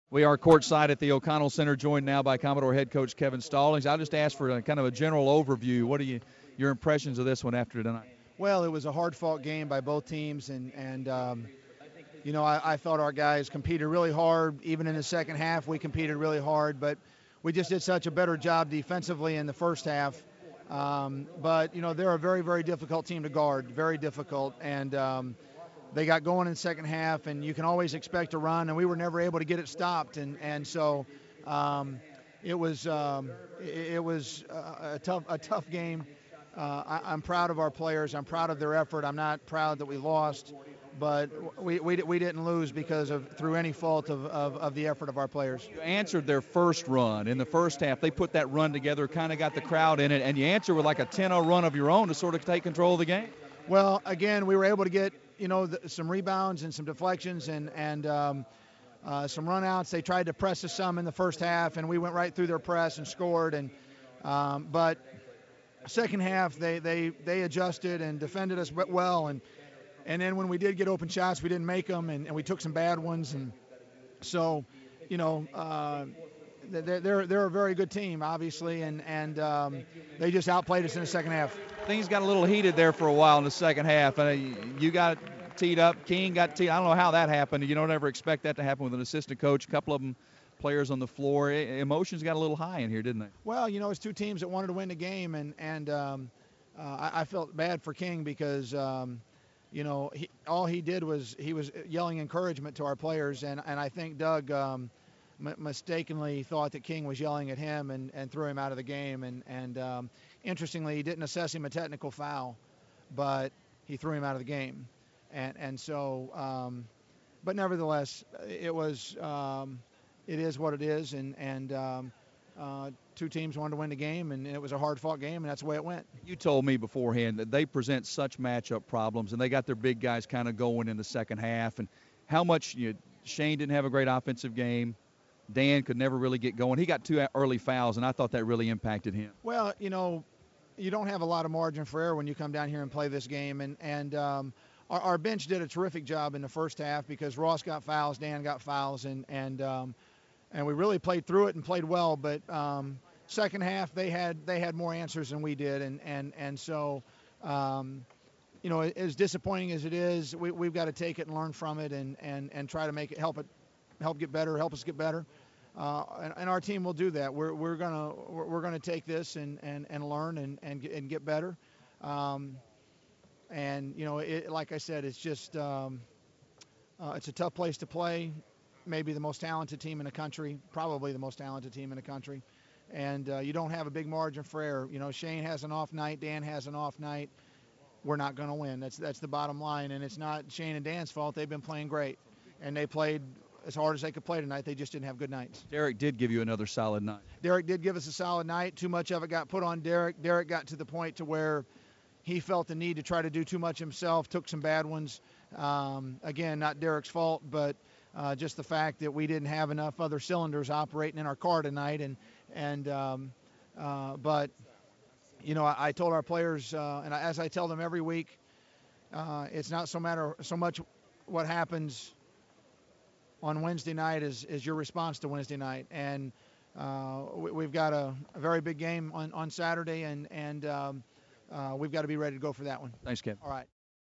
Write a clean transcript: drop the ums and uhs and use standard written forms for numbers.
We are courtside at the O'Connell Center, joined now by Commodore head coach Kevin Stallings. I'll just ask for kind of a general overview. What are your impressions of this one after tonight? Well, it was a hard-fought game by both teams, and I thought our guys competed really hard. Even in the second half, we competed really hard, but we just did such a better job defensively in the first half. But they're a very, very difficult team to guard, very difficult, and they got going in the second half, and you can always expect a run, and we were never able to get it stopped, and so it was a tough game. I'm proud of our players. I'm proud of their effort. I'm not proud that we lost, but we didn't lose because of through any fault of the effort of our players. You answered their first run in the first half. They put that run together, kind of got the crowd in it, and you answered with like a 10-0 run of your own to sort of take control of the game. Well, again, we were able to get some rebounds and some deflections and some runouts. They tried to press us some in the first half, and we went right through their press and scored. But second half, they adjusted and defended us well, and then when we did get open shots, we didn't make them, and we took some bad ones, and so they're a very good team, obviously, and they just outplayed us in the second half. Things got a little heated there for a while in the second half. You got teed up. King got teed. I don't know how that happened. You don't ever expect that to happen with an assistant coach. A couple of them players on the floor. Emotions got a little high in here, didn't they? Well, it's two teams that wanted to win the game, and I felt bad for King because all he did was he was yelling encouragement to our players, and I think Doug mistakenly thought that King was yelling at him and threw him out of the game. And interestingly, he didn't assess him a technical foul, but he threw him out of the game. And so, but nevertheless, it is what it is. And two teams wanted to win the game, and it was a hard-fought game, and that's the way it went. You told me beforehand that they present such matchup problems, and they got their big guys kind of going in the second half. And how much Shane didn't have a great offensive game. Dan could never really get going. He got two early fouls, and I thought that really impacted him. Well, you don't have a lot of margin for error when you come down here and play this game. And our bench did a terrific job in the first half because Ross got fouls, Dan got fouls, and we really played through it and played well. But second half, they had more answers than we did, and so as disappointing as it is, we've got to take it and learn from it and try to make it help us get better. And our team will do that. We're gonna take this and learn and get better. Like I said, it's just it's a tough place to play. Maybe the most talented team in the country, probably the most talented team in the country, and you don't have a big margin for error. Shane has an off night, Dan has an off night. We're not going to win. That's the bottom line, and it's not Shane and Dan's fault. They've been playing great, and they played as hard as they could play tonight. They just didn't have good nights. Derek did give you another solid night. Derek did give us a solid night. Too much of it got put on Derek. Derek got to the point to where he felt the need to try to do too much himself, took some bad ones. Again, not Derek's fault, but just the fact that we didn't have enough other cylinders operating in our car tonight. But I told our players, as I tell them every week, it's not so much what happens on Wednesday night is your response to Wednesday night. And we've got a very big game on Saturday, and we've got to be ready to go for that one. Thanks, Kevin. All right.